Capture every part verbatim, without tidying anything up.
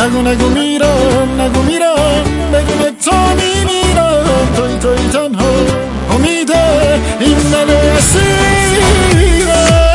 نگو نگو میرم نگو میرم بدون تو میمیرم توی توی تنها امید این دل اسیرم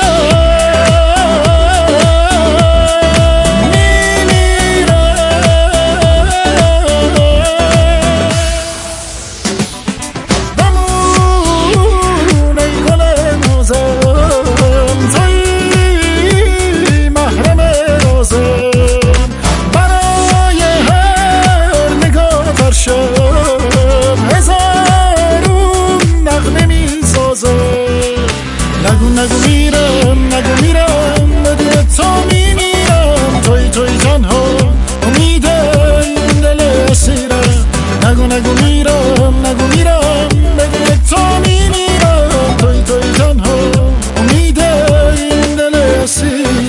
نگو نگو میرم نگو میرم بدون تو میمیرم توی توی تنها امید این دل اسیرم نگو نگو میرم نگو میرم بدون تو میمیرم توی توی تنها امید این دل اسیرم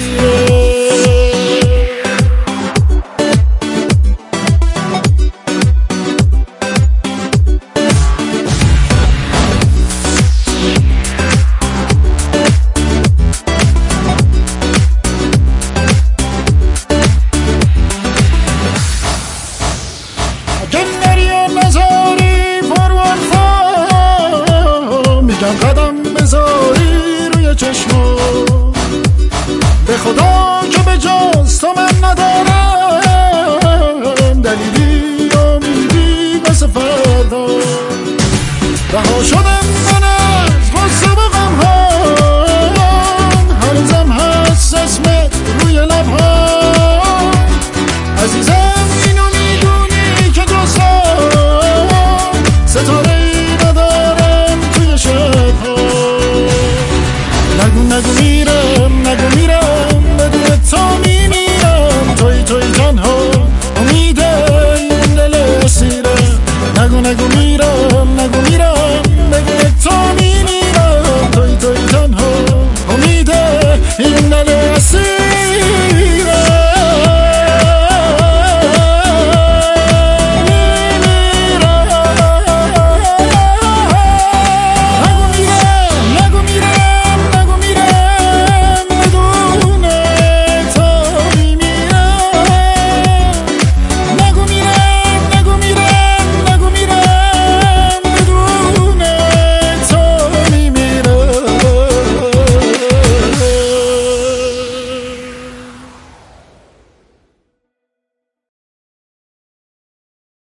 قدم بذاری روی چشما به خدا که به جز تو من ندارم دلیلی امیدی بس فردا رها شدم من از غصه و غم‌هام هنوزم هست اسمت روی لب‌هام